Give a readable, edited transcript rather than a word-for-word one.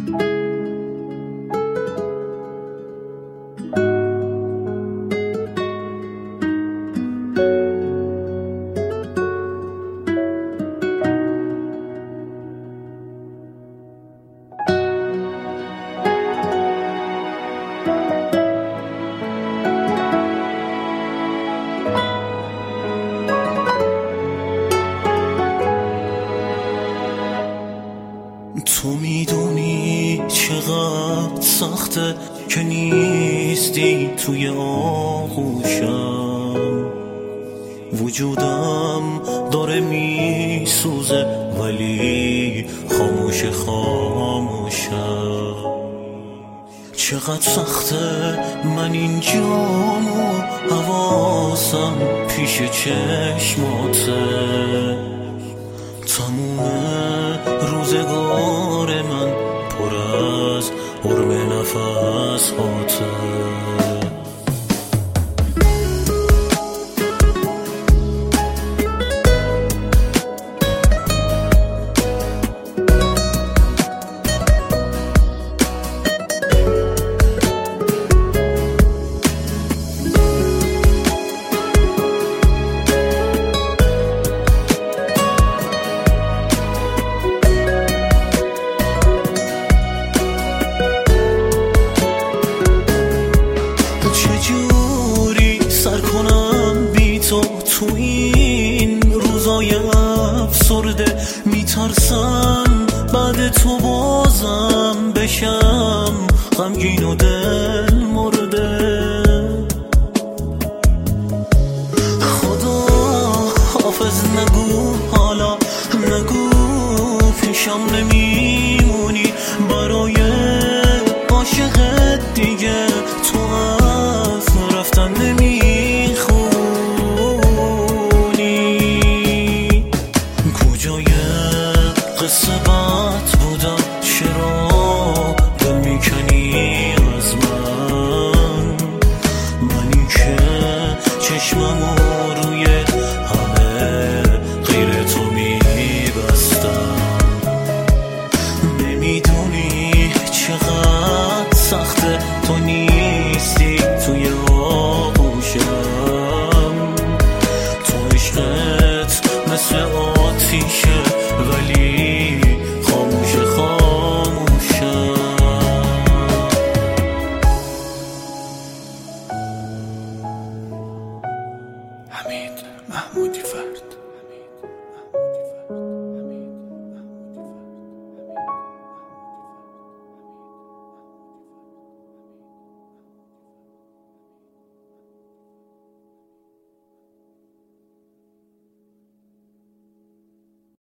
تو میدونی چقدر سخته که نیستی توی آغوشم، وجودم داره میسوزه ولی خاموش خاموشم. چقدر سخته من اینجام و حواسم پیش چشماته، تموم روزگار من پر از حرم نفس هاته. تو این روزای افسرده میترسم بعد تو بازم بشم غمگین و دل مرده. خدا حافظ نگو حالا، نگو پیشم نمیمونی، برای عاشقت دیگه تو از رفتن قصه بات